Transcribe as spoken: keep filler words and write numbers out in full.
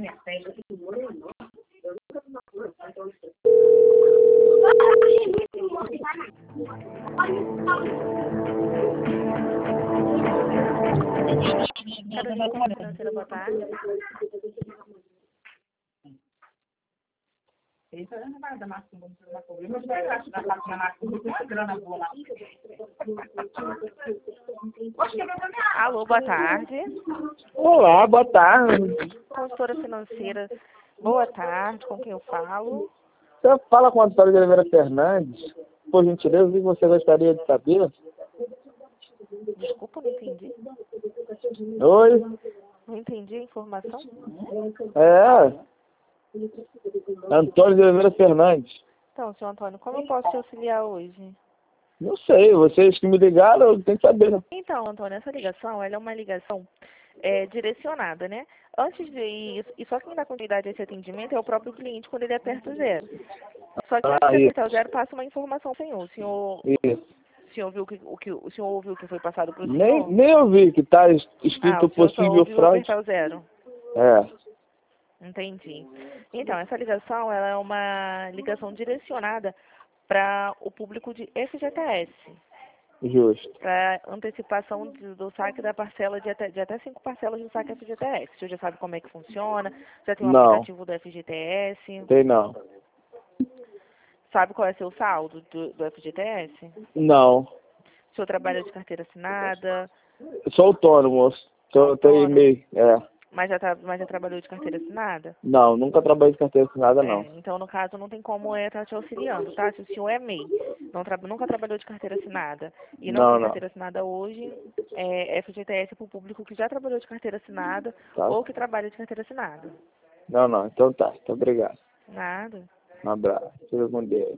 Carolina Financeira, boa tarde. Alô, boa tarde. Olá, boa tarde. Consultora financeira, boa tarde, com quem eu falo? Você fala com a Antônio de Oliveira Fernandes. Por gentileza, o que você gostaria de saber? Desculpa, não entendi. Oi? Não entendi a informação? É. Antônio de Oliveira Fernandes. Então, senhor Antônio, como eu posso te auxiliar hoje? Não sei, vocês que me ligaram, eu tenho que saber, né? Então, Antônio, essa ligação, ela é uma ligação é, direcionada, né? Antes de isso, e só quem dá continuidade a esse atendimento é o próprio cliente quando ele aperta o zero. Só que antes Ah, de isso. apertar o zero, passa uma informação, senhor. O senhor, Isso. o senhor viu que, o que o senhor ouviu que foi passado para o Nem, senhor? nem ouvi que está Ah, escrito o senhor só possível ouviu fraude. apertar o zero. É. Entendi. Então, essa ligação, ela é uma ligação direcionada para o público de F G T S, Justo. para antecipação de- do saque da parcela de até, de até cinco parcelas do saque F G T S. O senhor já sabe como é que funciona, já tem um Não, aplicativo do F G T S, tem não. sabe qual é seu saldo do, do F G T S? Não. O senhor trabalha de carteira assinada, Eu sou autônomo, tô, tô em autônomo, meio. É. mas já, tra- mas já trabalhou de carteira assinada? Não, nunca trabalhei de carteira assinada, É, não. então, no caso, não tem como é estar te auxiliando, tá? Se o senhor é M E I, não tra nunca trabalhou de carteira assinada e não Não, tem não. carteira assinada hoje, é F G T S para o público que já trabalhou de carteira assinada Tá? ou que trabalha de carteira assinada. Não, não. Então tá. Então obrigado. Nada. Um abraço. Fica com Deus.